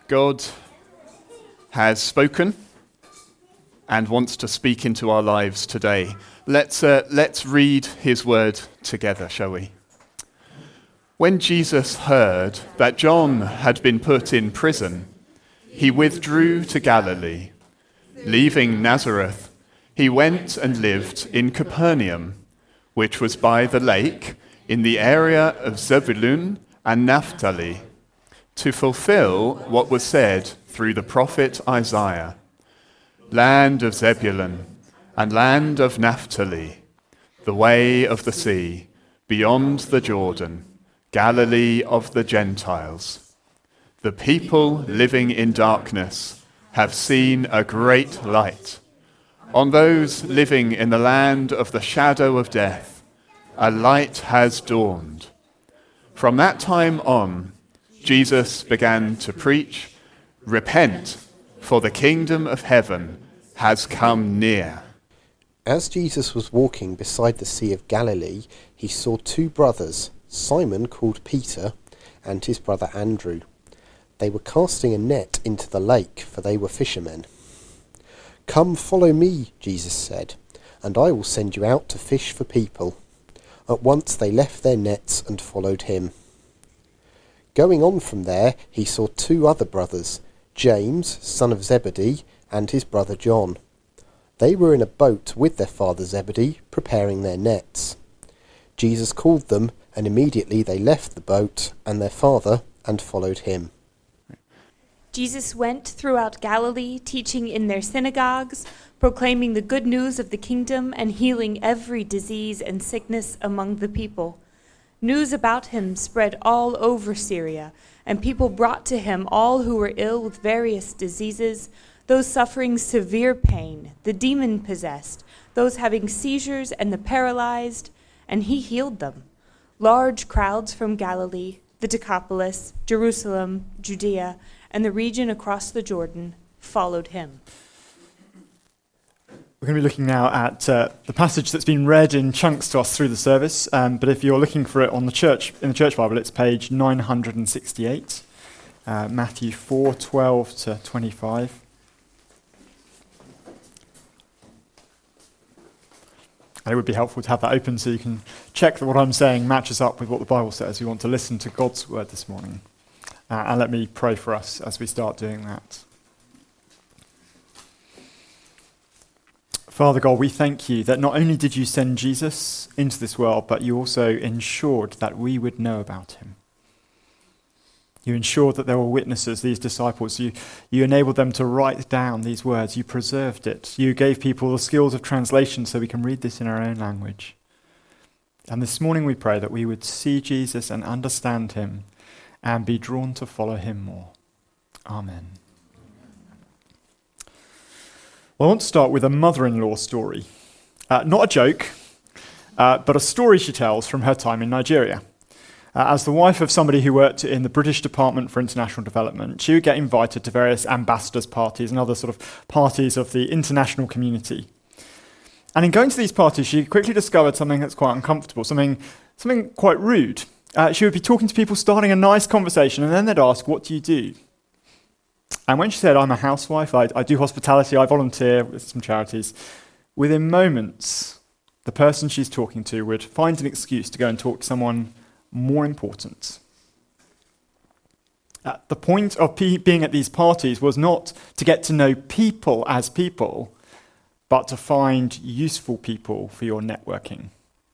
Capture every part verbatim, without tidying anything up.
God has spoken and wants to speak into our lives today. Let's, uh, let's read his word together, shall we? When Jesus heard that John had been put in prison, he withdrew to Galilee. Leaving Nazareth, he went and lived in Capernaum, which was by the lake in the area of Zebulun and Naphtali, to fulfill what was said through the prophet Isaiah. Land of Zebulun and land of Naphtali, the way of the sea, beyond the Jordan, Galilee of the Gentiles. The people living in darkness have seen a great light. On those living in the land of the shadow of death, a light has dawned. From that time on, Jesus began to preach, "Repent, for the kingdom of heaven has come near." As Jesus was walking beside the Sea of Galilee, he saw two brothers, Simon called Peter, and his brother Andrew. They were casting a net into the lake, for they were fishermen. "Come, follow me," Jesus said, "and I will send you out to fish for people." At once they left their nets and followed him. Going on from there, he saw two other brothers, James, son of Zebedee, and his brother John. They were in a boat with their father Zebedee, preparing their nets. Jesus called them, and immediately they left the boat and their father and followed him. Jesus went throughout Galilee, teaching in their synagogues, proclaiming the good news of the kingdom, and healing every disease and sickness among the people. News about him spread all over Syria, and people brought to him all who were ill with various diseases, those suffering severe pain, the demon-possessed, those having seizures and the paralyzed, and he healed them. Large crowds from Galilee, the Decapolis, Jerusalem, Judea, and the region across the Jordan followed him. We're going to be looking now at uh, the passage that's been read in chunks to us through the service, um, but if you're looking for it on the church in the Church Bible, it's page nine hundred sixty-eight, uh, Matthew four, twelve to twenty-five. And it would be helpful to have that open so you can check that what I'm saying matches up with what the Bible says. We want to listen to God's word this morning. Uh, and let me pray for us as we start doing that. Father God, we thank you that not only did you send Jesus into this world, but you also ensured that we would know about him. You ensured that there were witnesses, these disciples. You, you enabled them to write down these words. You preserved it. You gave people the skills of translation so we can read this in our own language. And this morning we pray that we would see Jesus and understand him and be drawn to follow him more. Amen. Well, I want to start with a mother-in-law story. Uh, not a joke, uh, but a story she tells from her time in Nigeria. Uh, as the wife of somebody who worked in the British Department for International Development, she would get invited to various ambassadors' parties and other sort of parties of the international community. And in going to these parties, she quickly discovered something that's quite uncomfortable, something, something quite rude. Uh, she would be talking to people, starting a nice conversation, and then they'd ask, "What do you do?" And when she said, "I'm a housewife, I, I do hospitality, I volunteer with some charities," within moments, the person she's talking to would find an excuse to go and talk to someone more important. Uh, the point of pe- being at these parties was not to get to know people as people, but to find useful people for your networking.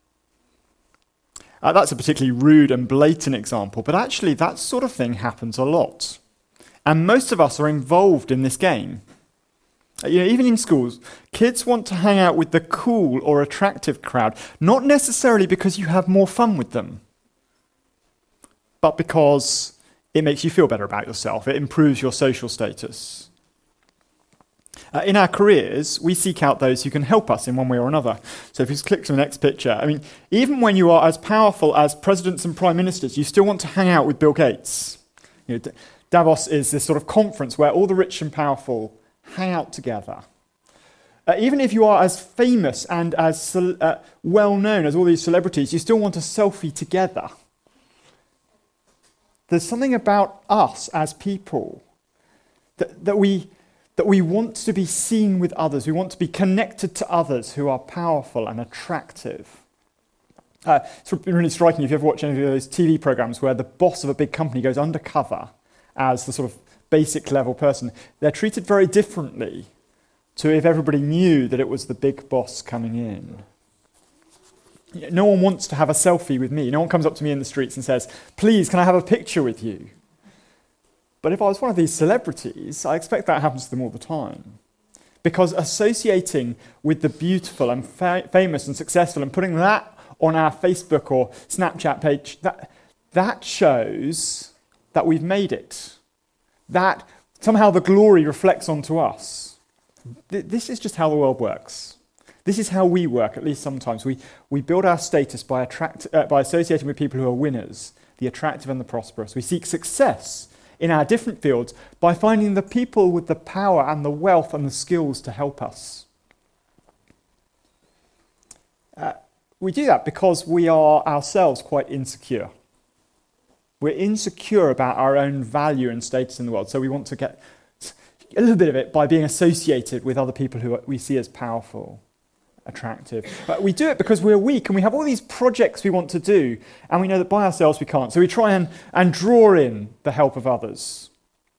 Uh, that's a particularly rude and blatant example, but actually that sort of thing happens a lot. And most of us are involved in this game. You know, even in schools, kids want to hang out with the cool or attractive crowd, not necessarily because you have more fun with them, but because it makes you feel better about yourself. It improves your social status. Uh, in our careers, we seek out those who can help us in one way or another. So if you just click to the next picture, I mean, even when you are as powerful as presidents and prime ministers, you still want to hang out with Bill Gates. You know, Davos is this sort of conference where all the rich and powerful hang out together. Uh, even if you are as famous and as ce- uh, well-known as all these celebrities, you still want a selfie together. There's something about us as people that, that, we, that we want to be seen with others. We want to be connected to others who are powerful and attractive. Uh, it's really striking if you ever watch any of those T V programs where the boss of a big company goes undercover as the sort of basic level person. They're treated very differently to if everybody knew that it was the big boss coming in. No one wants to have a selfie with me. No one comes up to me in the streets and says, please, can I have a picture with you? But if I was one of these celebrities, I expect that happens to them all the time. Because associating with the beautiful and fa- famous and successful and putting that on our Facebook or Snapchat page, that, that shows that we've made it. That somehow the glory reflects onto us. Th- this is just how the world works. This is how we work, at least sometimes. We, we build our status by, attract, uh, by associating with people who are winners, the attractive and the prosperous. We seek success in our different fields by finding the people with the power and the wealth and the skills to help us. Uh, We do that because we are ourselves quite insecure. We're insecure about our own value and status in the world, so we want to get a little bit of it by being associated with other people who we see as powerful, attractive. But we do it because we're weak and we have all these projects we want to do, and we know that by ourselves we can't. So we try and, and draw in the help of others.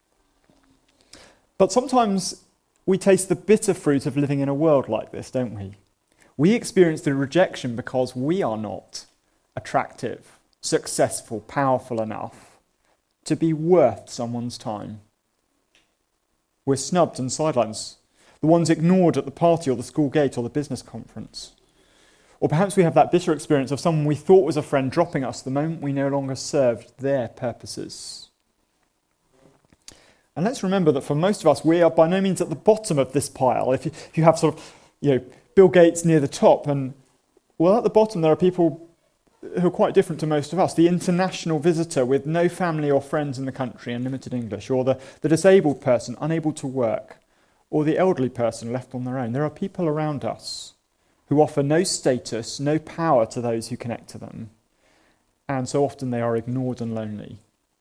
But sometimes we taste the bitter fruit of living in a world like this, don't we? We experience the rejection because we are not attractive, successful, powerful enough to be worth someone's time. We're snubbed and sidelines, the ones ignored at the party or the school gate or the business conference. Or perhaps we have that bitter experience of someone we thought was a friend dropping us the moment we no longer served their purposes. And let's remember that for most of us, we are by no means at the bottom of this pile. If you, if you have sort of, you know, Bill Gates near the top, and well, at the bottom there are people who are quite different to most of us. The international visitor with no family or friends in the country and limited English, or the, the disabled person unable to work, or the elderly person left on their own. There are people around us who offer no status, no power to those who connect to them, and so often they are ignored and lonely.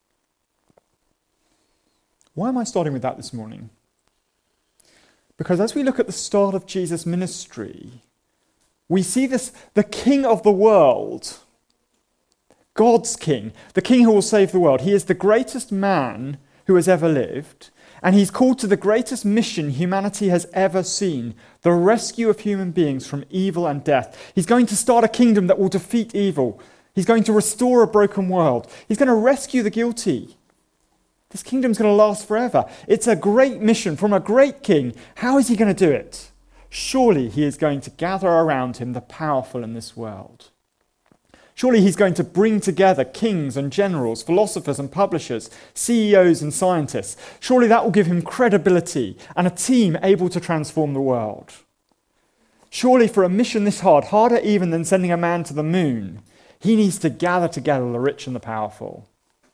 Why am I starting with that this morning? Because as we look at the start of Jesus' ministry, we see this, the King of the world, God's King, the King who will save the world. He is the greatest man who has ever lived, and he's called to the greatest mission humanity has ever seen, the rescue of human beings from evil and death. He's going to start a kingdom that will defeat evil. He's going to restore a broken world. He's going to rescue the guilty. This kingdom's going to last forever. It's a great mission from a great king. How is he going to do it? Surely he is going to gather around him the powerful in this world. Surely he's going to bring together kings and generals, philosophers and publishers, C E Os and scientists. Surely that will give him credibility and a team able to transform the world. Surely for a mission this hard, harder even than sending a man to the moon, he needs to gather together the rich and the powerful.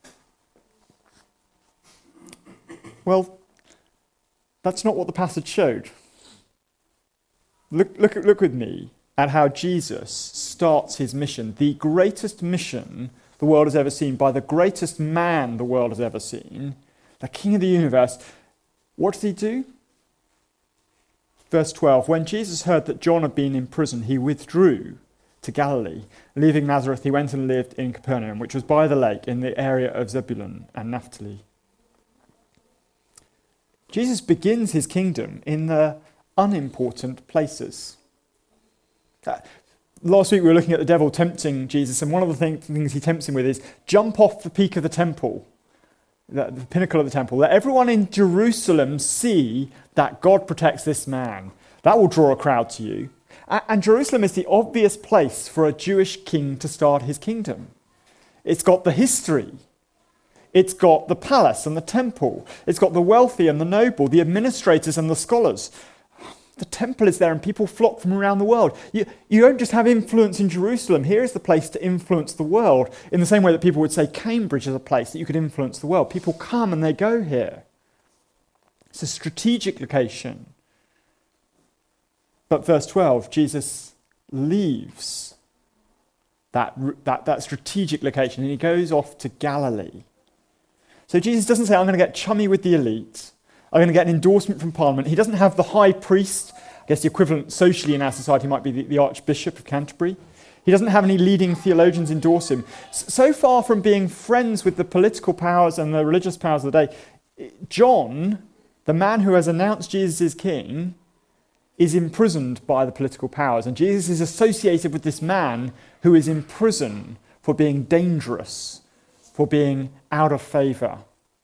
Well, that's not what the passage showed. Look, look, look with me at how Jesus starts his mission, the greatest mission the world has ever seen, by the greatest man the world has ever seen, the King of the universe. What does he do? Verse twelve, when Jesus heard that John had been in prison, he withdrew to Galilee. Leaving Nazareth, he went and lived in Capernaum, which was by the lake in the area of Zebulun and Naphtali. Jesus begins his kingdom in the unimportant places. Uh, last week we were looking at the devil tempting Jesus, and one of the thing, things he tempts him with is jump off the peak of the temple, the, the pinnacle of the temple. Let everyone in Jerusalem see that God protects this man. That will draw a crowd to you. And, and Jerusalem is the obvious place for a Jewish king to start his kingdom. It's got the history. It's got the palace and the temple. It's got the wealthy and the noble, the administrators and the scholars. The temple is there and people flock from around the world. You, you don't just have influence in Jerusalem. Here is the place to influence the world, in the same way that people would say Cambridge is a place that you could influence the world. People come and they go here. It's a strategic location. But verse twelve, Jesus leaves that, that, that strategic location and he goes off to Galilee. So Jesus doesn't say, I'm going to get chummy with the elite. are going to get an endorsement from Parliament. He doesn't have the high priest. I guess the equivalent socially in our society might be the, the Archbishop of Canterbury. He doesn't have any leading theologians endorse him. S- so far from being friends with the political powers and the religious powers of the day, John, the man who has announced Jesus is king, is imprisoned by the political powers. And Jesus is associated with this man who is in prison for being dangerous, for being out of favour.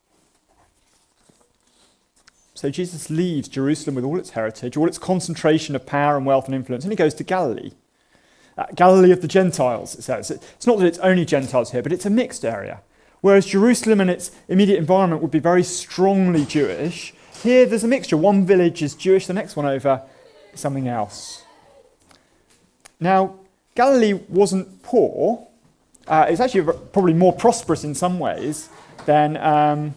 So Jesus leaves Jerusalem with all its heritage, all its concentration of power and wealth and influence, and he goes to Galilee. Uh, Galilee of the Gentiles, it says. It's not that it's only Gentiles here, but it's a mixed area. Whereas Jerusalem and its immediate environment would be very strongly Jewish, here there's a mixture. One village is Jewish, the next one over is something else. Now, Galilee wasn't poor. Uh, it's actually probably more prosperous in some ways than, um,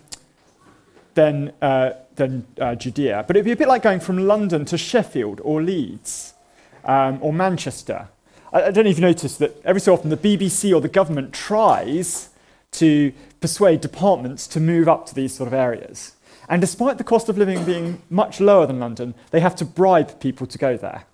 than, uh, than uh, Judea. But it'd be a bit like going from London to Sheffield or Leeds um, or Manchester. I, I don't know if you noticed that every so often the B B C or the government tries to persuade departments to move up to these sort of areas. And despite the cost of living being much lower than London, they have to bribe people to go there.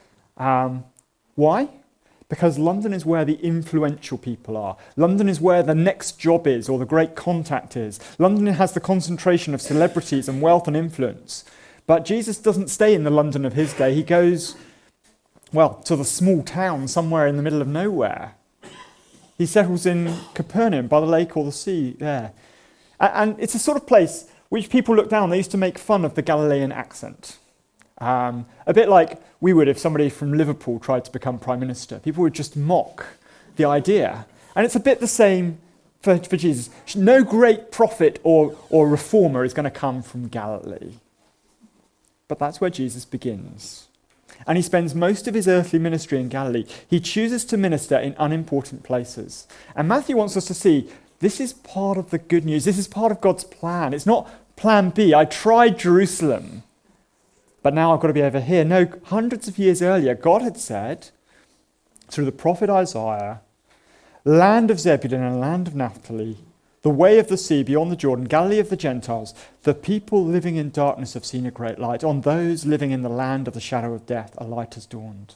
Um, why? Because London is where the influential people are. London is where the next job is or the great contact is. London has the concentration of celebrities and wealth and influence. But Jesus doesn't stay in the London of his day. He goes, well, to the small town somewhere in the middle of nowhere. He settles in Capernaum by the lake or the sea there. And it's a sort of place which people look down. They used to make fun of the Galilean accent. Um, a bit like we would if somebody from Liverpool tried to become Prime Minister. People would just mock the idea. And it's a bit the same for, for Jesus. No great prophet or, or reformer is going to come from Galilee. But that's where Jesus begins. And he spends most of his earthly ministry in Galilee. He chooses to minister in unimportant places. And Matthew wants us to see this is part of the good news. This is part of God's plan. It's not plan B. I tried Jerusalem, but now I've got to be over here. No, hundreds of years earlier, God had said, through the prophet Isaiah, land of Zebulun and land of Naphtali, the way of the sea beyond the Jordan, Galilee of the Gentiles, the people living in darkness have seen a great light. On those living in the land of the shadow of death, a light has dawned.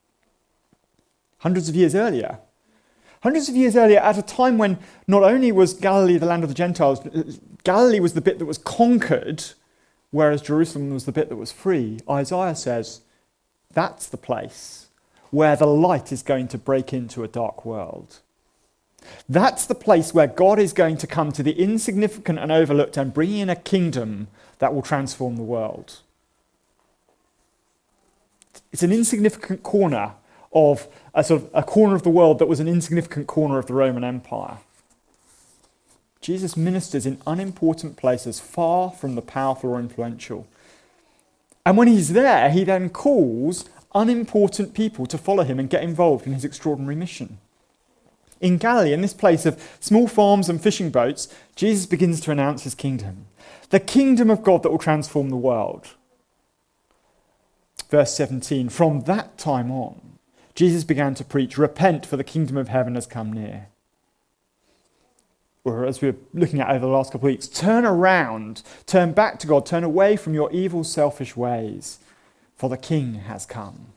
Hundreds of years earlier. Hundreds of years earlier, at a time when not only was Galilee the land of the Gentiles, Galilee was the bit that was conquered, whereas Jerusalem was the bit that was free, Isaiah says, that's the place where the light is going to break into a dark world. That's the place where God is going to come to the insignificant and overlooked and bring in a kingdom that will transform the world. It's an insignificant corner of a sort of a corner of the world that was an insignificant corner of the Roman Empire. Jesus ministers in unimportant places far from the powerful or influential. And when he's there, he then calls unimportant people to follow him and get involved in his extraordinary mission. In Galilee, in this place of small farms and fishing boats, Jesus begins to announce his kingdom. The kingdom of God that will transform the world. Verse seventeen, from that time on, Jesus began to preach, repent for the kingdom of heaven has come near. Or as we were looking at over the last couple of weeks, turn around, turn back to God, turn away from your evil, selfish ways, for the king has come.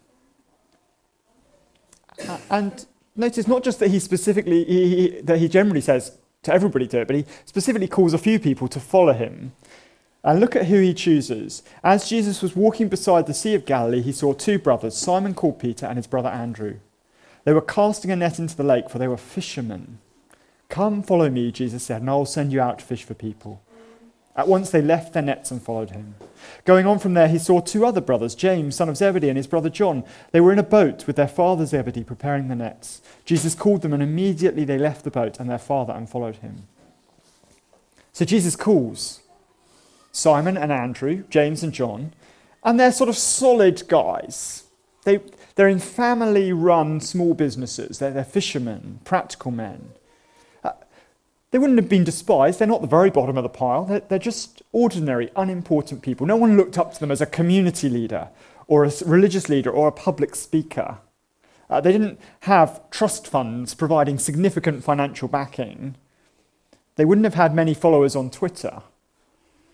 And notice not just that he specifically, he, he, that he generally says to everybody do it, but he specifically calls a few people to follow him. And look at who he chooses. As Jesus was walking beside the Sea of Galilee, he saw two brothers, Simon called Peter and his brother Andrew. They were casting a net into the lake, for they were fishermen. Come, follow me, Jesus said, and I will send you out to fish for people. At once they left their nets and followed him. Going on from there, he saw two other brothers, James, son of Zebedee, and his brother John. They were in a boat with their father Zebedee, preparing the nets. Jesus called them, and immediately they left the boat and their father and followed him. So Jesus calls Simon and Andrew, James and John, and they're sort of solid guys. They, they're in family-run small businesses. They're, they're fishermen, practical men. Uh, they wouldn't have been despised. They're not the very bottom of the pile. They're, they're just ordinary, unimportant people. No one looked up to them as a community leader or a religious leader or a public speaker. Uh, they didn't have trust funds providing significant financial backing. They wouldn't have had many followers on Twitter.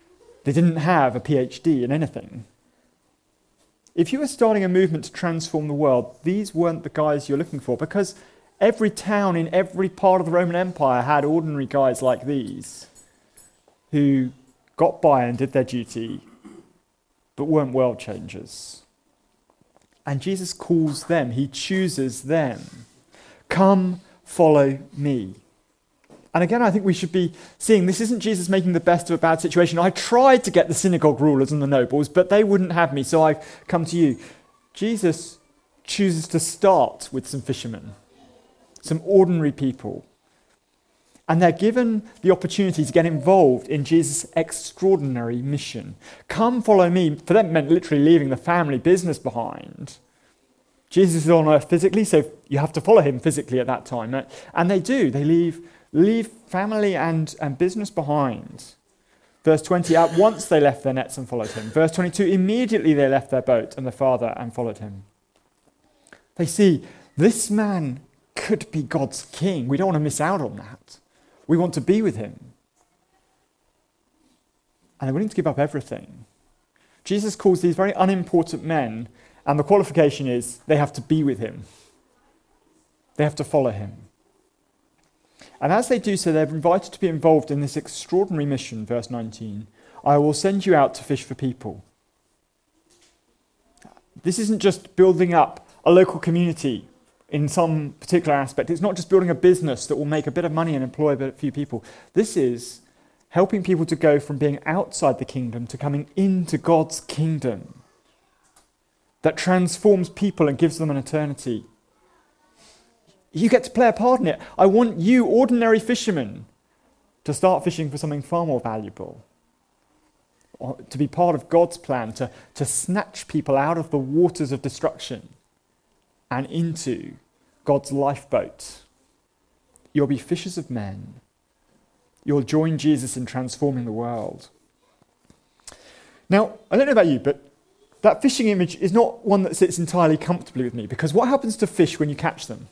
They didn't have a PhD in anything. If you were starting a movement to transform the world, these weren't the guys you're looking for, because every town in every part of the Roman Empire had ordinary guys like these who got by and did their duty, but weren't world changers. And Jesus calls them, he chooses them. Come, follow me. And again, I think we should be seeing this isn't Jesus making the best of a bad situation. I tried to get the synagogue rulers and the nobles, but they wouldn't have me, so I've come to you. Jesus chooses to start with some fishermen, some ordinary people. And they're given the opportunity to get involved in Jesus' extraordinary mission. Come, follow me. For them, it meant literally leaving the family business behind. Jesus is on earth physically, so you have to follow him physically at that time. And they do. They leave leave family and, and business behind. Verse twenty, at once they left their nets and followed him. Verse twenty-two, immediately they left their boat and their father and followed him. They see, this man could be God's king. We don't want to miss out on that. We want to be with him. And they're willing to give up everything. Jesus calls these very unimportant men, and the qualification is they have to be with him. They have to follow him. And as they do so, they're invited to be involved in this extraordinary mission, verse nineteen. I will send you out to fish for people. This isn't just building up a local community in some particular aspect. It's not just building a business that will make a bit of money and employ a few people. This is helping people to go from being outside the kingdom to coming into God's kingdom that transforms people and gives them an eternity. You get to play a part in it. I want you, ordinary fishermen, to start fishing for something far more valuable. Or to be part of God's plan, to, to snatch people out of the waters of destruction and into God's lifeboat. You'll be fishers of men. You'll join Jesus in transforming the world. Now, I don't know about you, but that fishing image is not one that sits entirely comfortably with me, because what happens to fish when you catch them?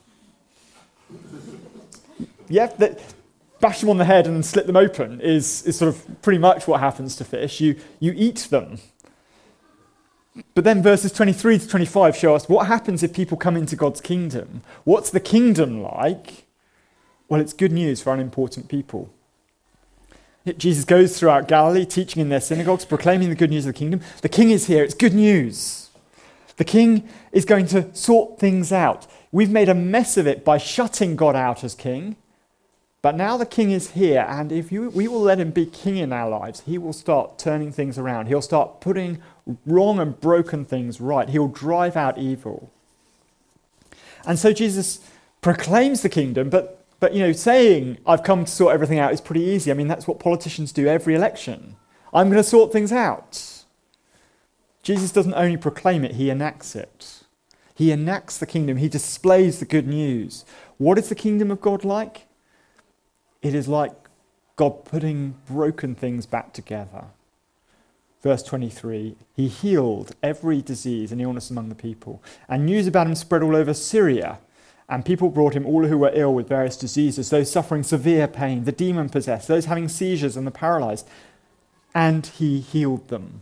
Yeah, that, bash them on the head and slit them open is, is sort of pretty much what happens to fish. You, you eat them. But then verses twenty-three to twenty-five show us what happens if people come into God's kingdom. What's the kingdom like? Well, it's good news for unimportant people. Jesus goes throughout Galilee, teaching in their synagogues, proclaiming the good news of the kingdom. The king is here. It's good news. The king is going to sort things out. We've made a mess of it by shutting God out as king. But now the king is here, and if you, we will let him be king in our lives, he will start turning things around. He'll start putting wrong and broken things right. He'll drive out evil. And so Jesus proclaims the kingdom, but But, you know, saying, I've come to sort everything out is pretty easy. I mean, that's what politicians do every election. I'm going to sort things out. Jesus doesn't only proclaim it, he enacts it. He enacts the kingdom. He displays the good news. What is the kingdom of God like? It is like God putting broken things back together. Verse twenty-three, he healed every disease and illness among the people, and news about him spread all over Syria. And people brought him all who were ill with various diseases, those suffering severe pain, the demon-possessed, those having seizures and the paralyzed. And he healed them.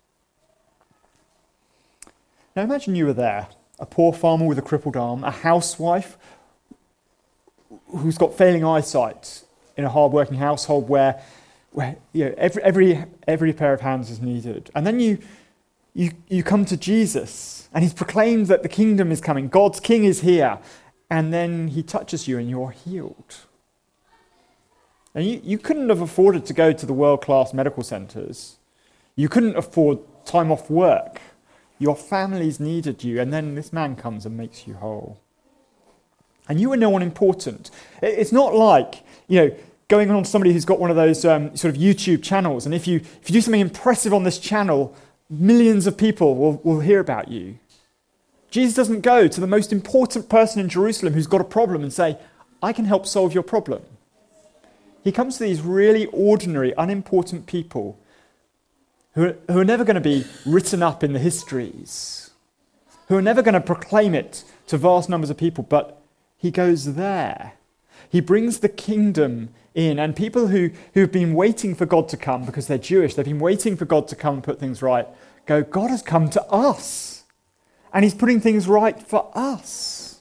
Now imagine you were there, a poor farmer with a crippled arm, a housewife who's got failing eyesight in a hard-working household where, where you know, every, every, every pair of hands is needed. And then you, you, you come to Jesus, and he's proclaimed that the kingdom is coming, God's king is here. And then he touches you and you're healed. And you, you couldn't have afforded to go to the world-class medical centres. You couldn't afford time off work. Your families needed you, and then this man comes and makes you whole. And you were no one important. It's not like, you know, going on to somebody who's got one of those um, sort of YouTube channels, and if you if you do something impressive on this channel, millions of people will, will hear about you. Jesus doesn't go to the most important person in Jerusalem who's got a problem and say, I can help solve your problem. He comes to these really ordinary, unimportant people who are, who are never going to be written up in the histories, who are never going to proclaim it to vast numbers of people, but he goes there. He brings the kingdom in. And people who, who've been waiting for God to come because they're Jewish, they've been waiting for God to come and put things right, go, God has come to us. And he's putting things right for us.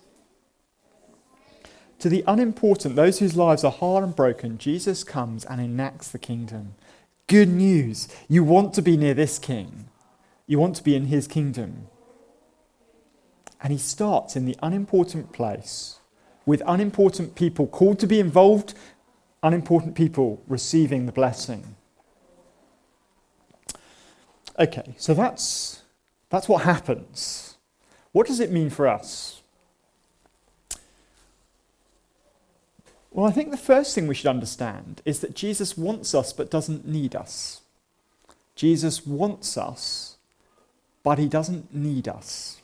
To the unimportant, those whose lives are hard and broken, Jesus comes and enacts the kingdom. Good news. You want to be near this king. You want to be in his kingdom. And he starts in the unimportant place with unimportant people called to be involved, unimportant people receiving the blessing. Okay, so that's, that's what happens. What does it mean for us? Well, I think the first thing we should understand is that Jesus wants us but doesn't need us. Jesus wants us, but he doesn't need us.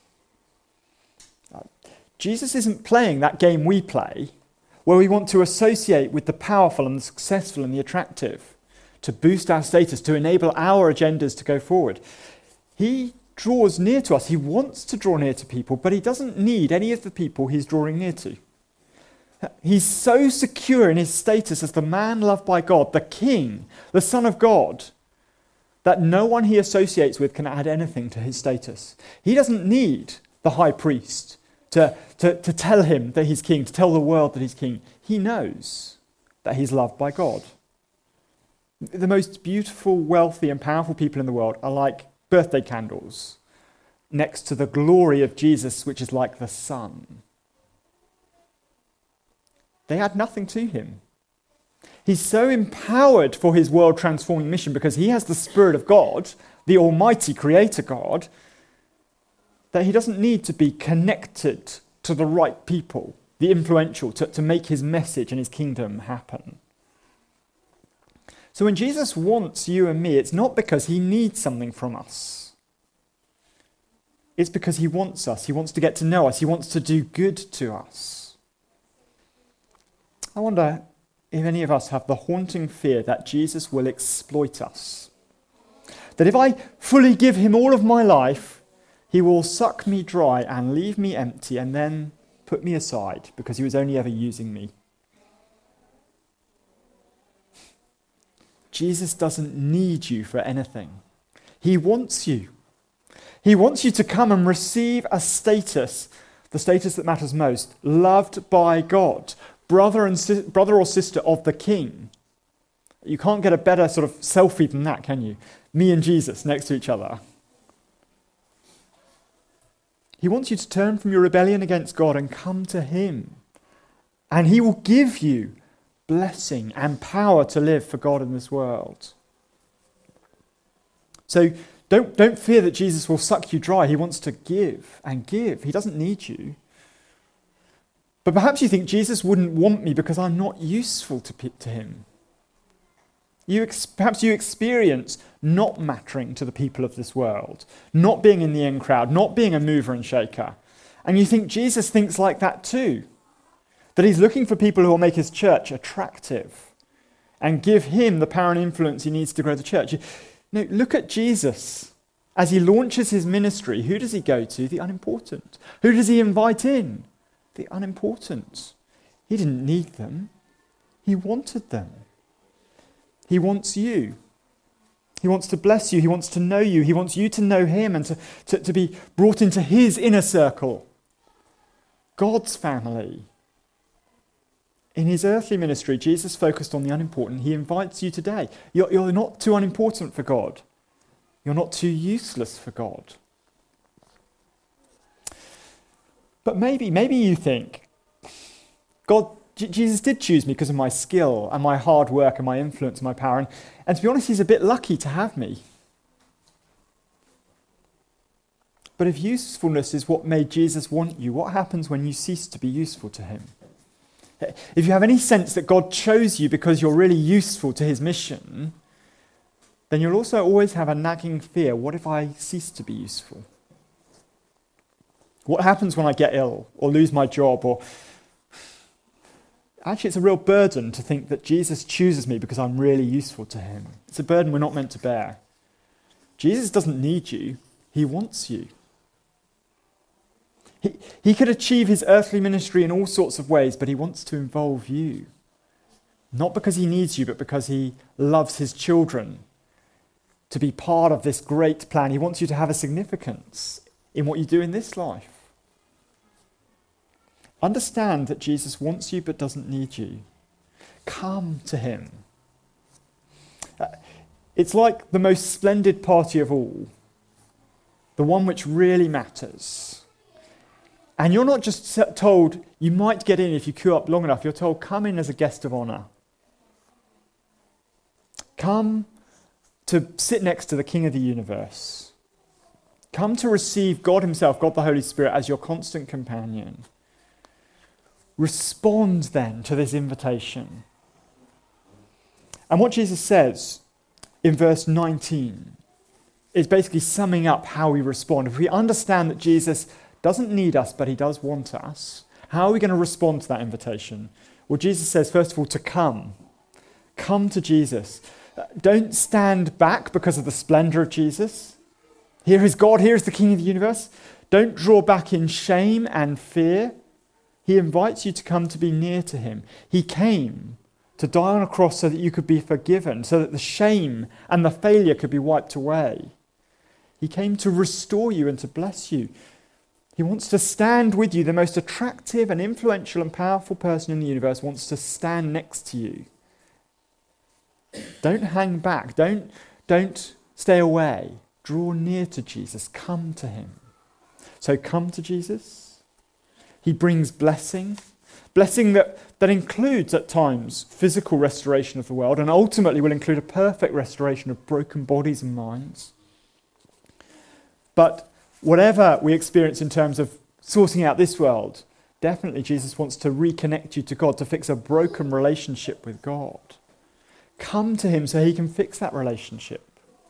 Jesus isn't playing that game we play, where we want to associate with the powerful and the successful and the attractive, to boost our status, to enable our agendas to go forward. He draws near to us. He wants to draw near to people, but he doesn't need any of the people he's drawing near to. He's so secure in his status as the man loved by God, the King, the Son of God, that no one he associates with can add anything to his status. He doesn't need the high priest to, to, to tell him that he's king, to tell the world that he's king. He knows that he's loved by God. The most beautiful, wealthy, and powerful people in the world are like birthday candles next to the glory of Jesus, which is like the sun. They add nothing to him. He's so empowered for his world-transforming mission because he has the Spirit of God, the Almighty Creator God, that he doesn't need to be connected to the right people, the influential, to, to make his message and his kingdom happen. So when Jesus wants you and me, it's not because he needs something from us. It's because he wants us. He wants to get to know us. He wants to do good to us. I wonder if any of us have the haunting fear that Jesus will exploit us. That if I fully give him all of my life, he will suck me dry and leave me empty and then put me aside because he was only ever using me. Jesus doesn't need you for anything. He wants you. He wants you to come and receive a status, the status that matters most, loved by God. Brother and si- brother or sister of the King. You can't get a better sort of selfie than that, can you? Me and Jesus next to each other. He wants you to turn from your rebellion against God and come to him. And he will give you blessing and power to live for God in this world. So don't, don't fear that Jesus will suck you dry. He wants to give and give. He doesn't need you. But perhaps you think Jesus wouldn't want me because I'm not useful to, to him. You ex- perhaps you experience not mattering to the people of this world, not being in the in crowd, not being a mover and shaker. And you think Jesus thinks like that too. That he's looking for people who will make his church attractive and give him the power and influence he needs to grow the church. No, look at Jesus. As he launches his ministry, who does he go to? The unimportant. Who does he invite in? The unimportant. He didn't need them. He wanted them. He wants you. He wants to bless you. He wants to know you. He wants you to know him and to, to, to be brought into his inner circle. God's family. In his earthly ministry, Jesus focused on the unimportant. He invites you today. You're, you're not too unimportant for God. You're not too useless for God. But maybe, maybe you think, God, J- Jesus did choose me because of my skill and my hard work and my influence and my power. And, and to be honest, he's a bit lucky to have me. But if usefulness is what made Jesus want you, what happens when you cease to be useful to him? If you have any sense that God chose you because you're really useful to his mission, then you'll also always have a nagging fear, what if I cease to be useful? What happens when I get ill or lose my job? Or actually, it's a real burden to think that Jesus chooses me because I'm really useful to him. It's a burden we're not meant to bear. Jesus doesn't need you. He wants you. He, he could achieve his earthly ministry in all sorts of ways, but he wants to involve you. Not because he needs you, but because he loves his children to be part of this great plan. He wants you to have a significance in what you do in this life. Understand that Jesus wants you but doesn't need you. Come to him. Uh, it's like the most splendid party of all, the one which really matters. And you're not just told you might get in if you queue up long enough. You're told, come in as a guest of honor. Come to sit next to the King of the universe. Come to receive God himself, God the Holy Spirit, as your constant companion. Respond then to this invitation. And what Jesus says in verse nineteen is basically summing up how we respond. If we understand that Jesus doesn't need us, but he does want us, how are we going to respond to that invitation? Well, Jesus says, first of all, to come. Come to Jesus. Don't stand back because of the splendor of Jesus. Here is God, here is the King of the universe. Don't draw back in shame and fear. He invites you to come to be near to him. He came to die on a cross so that you could be forgiven, so that the shame and the failure could be wiped away. He came to restore you and to bless you. He wants to stand with you. The most attractive and influential and powerful person in the universe wants to stand next to you. Don't hang back. Don't, don't stay away. Draw near to Jesus. Come to him. So come to Jesus. He brings blessing, blessing that, that includes at times physical restoration of the world and ultimately will include a perfect restoration of broken bodies and minds. But whatever we experience in terms of sorting out this world, definitely Jesus wants to reconnect you to God, to fix a broken relationship with God. Come to him so he can fix that relationship.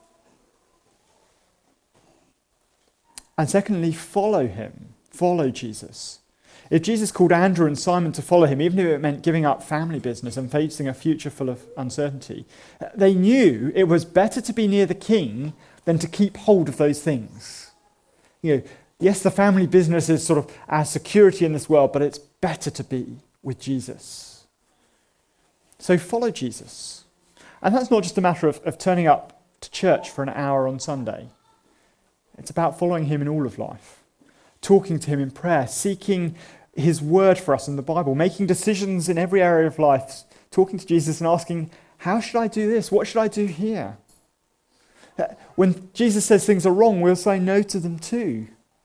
And secondly, follow him. Follow Jesus. If Jesus called Andrew and Simon to follow him, even if it meant giving up family business and facing a future full of uncertainty, they knew it was better to be near the king than to keep hold of those things. You know, yes, the family business is sort of our security in this world, but it's better to be with Jesus. So follow Jesus. And that's not just a matter of, of turning up to church for an hour on Sunday. It's about following him in all of life, talking to him in prayer, seeking his word for us in the Bible, making decisions in every area of life, talking to Jesus and asking, how should I do this? What should I do here? When Jesus says things are wrong, we'll say no to them too.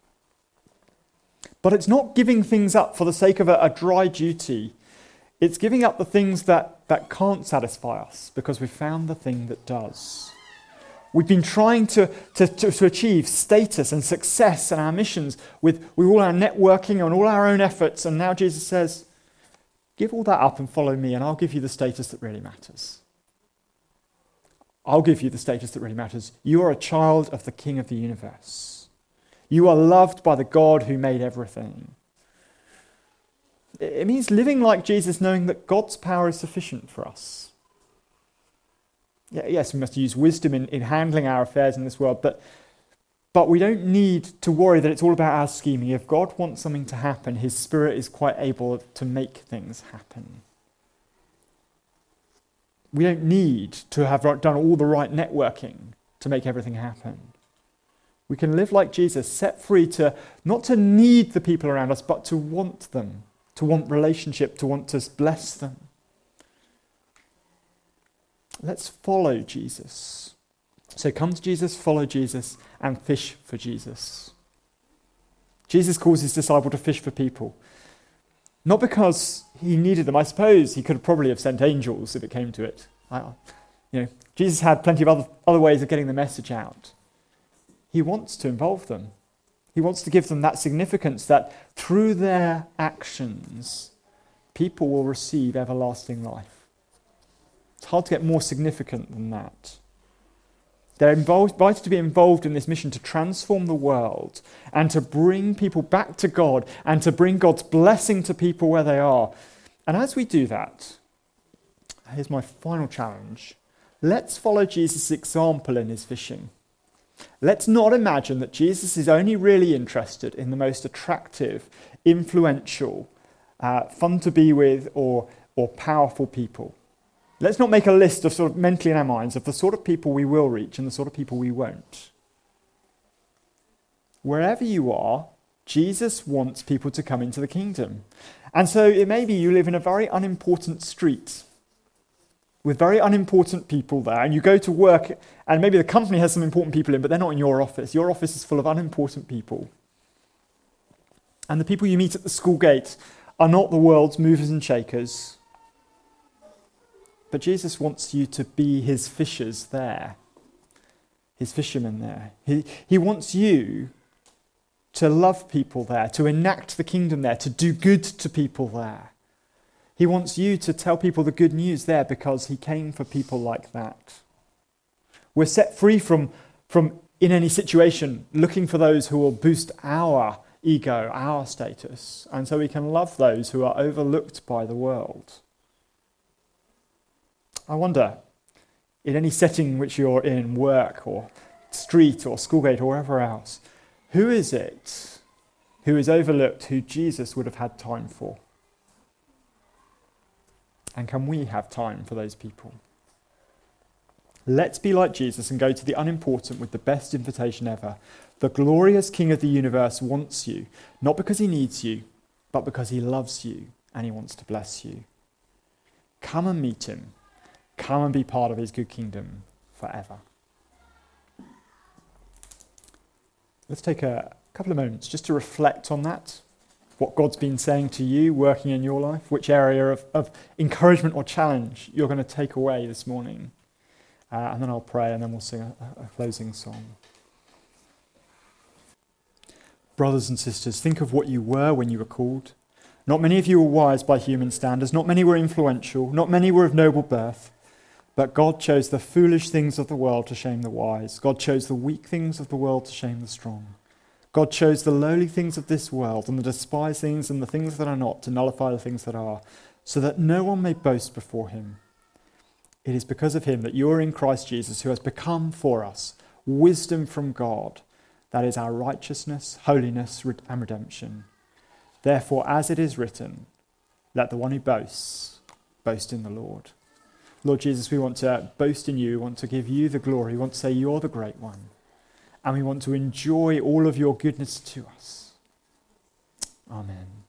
But it's not giving things up for the sake of a, a dry duty. It's giving up the things that, that can't satisfy us because we've found the thing that does. We've been trying to, to, to, to achieve status and success in our missions with, with all our networking and all our own efforts, and now Jesus says, give all that up and follow me, and I'll give you the status that really matters. I'll give you the status that really matters. You are a child of the King of the universe. You are loved by the God who made everything. It means living like Jesus, knowing that God's power is sufficient for us. Yes, we must use wisdom in, in handling our affairs in this world, but, but we don't need to worry that it's all about our scheming. If God wants something to happen, his Spirit is quite able to make things happen. We don't need to have done all the right networking to make everything happen. We can live like Jesus, set free to not to need the people around us, but to want them, to want relationship, to want to bless them. Let's follow Jesus. So come to Jesus, follow Jesus, and fish for Jesus. Jesus calls his disciple to fish for people. Not because he needed them. I suppose he could probably have sent angels if it came to it. I, you know, Jesus had plenty of other, other ways of getting the message out. He wants to involve them. He wants to give them that significance that through their actions, people will receive everlasting life. It's hard to get more significant than that. They're involved, invited to be involved in this mission to transform the world and to bring people back to God and to bring God's blessing to people where they are. And as we do that, here's my final challenge. Let's follow Jesus' example in his fishing. Let's not imagine that Jesus is only really interested in the most attractive, influential, uh, fun to be with, or, or powerful people. Let's not make a list of sort of mentally in our minds of the sort of people we will reach and the sort of people we won't. Wherever you are, Jesus wants people to come into the kingdom. And so it may be you live in a very unimportant street with very unimportant people there, and you go to work, and maybe the company has some important people in, but they're not in your office. Your office is full of unimportant people. And the people you meet at the school gate are not the world's movers and shakers. But Jesus wants you to be his fishers there, his fishermen there. He, he wants you to love people there, to enact the kingdom there, to do good to people there. He wants you to tell people the good news there because he came for people like that. We're set free from, from in any situation, looking for those who will boost our ego, our status, and so we can love those who are overlooked by the world. I wonder, in any setting which you're in, work or street or school gate or wherever else, who is it who is overlooked who Jesus would have had time for? And can we have time for those people? Let's be like Jesus and go to the unimportant with the best invitation ever. The glorious King of the universe wants you, not because he needs you, but because he loves you and he wants to bless you. Come and meet him. Come and be part of his good kingdom forever. Let's take a couple of moments just to reflect on that, what God's been saying to you, working in your life, which area of, of encouragement or challenge you're going to take away this morning. Uh, and then I'll pray and then we'll sing a, a closing song. Brothers and sisters, think of what you were when you were called. Not many of you were wise by human standards. Not many were influential. Not many were of noble birth. But God chose the foolish things of the world to shame the wise. God chose the weak things of the world to shame the strong. God chose the lowly things of this world and the despised things and the things that are not to nullify the things that are, so that no one may boast before him. It is because of him that you are in Christ Jesus, who has become for us wisdom from God. That is our righteousness, holiness, and redemption. Therefore, as it is written, let the one who boasts, boast in the Lord. Lord Jesus, we want to boast in you. We want to give you the glory. We want to say you're the great one. And we want to enjoy all of your goodness to us. Amen.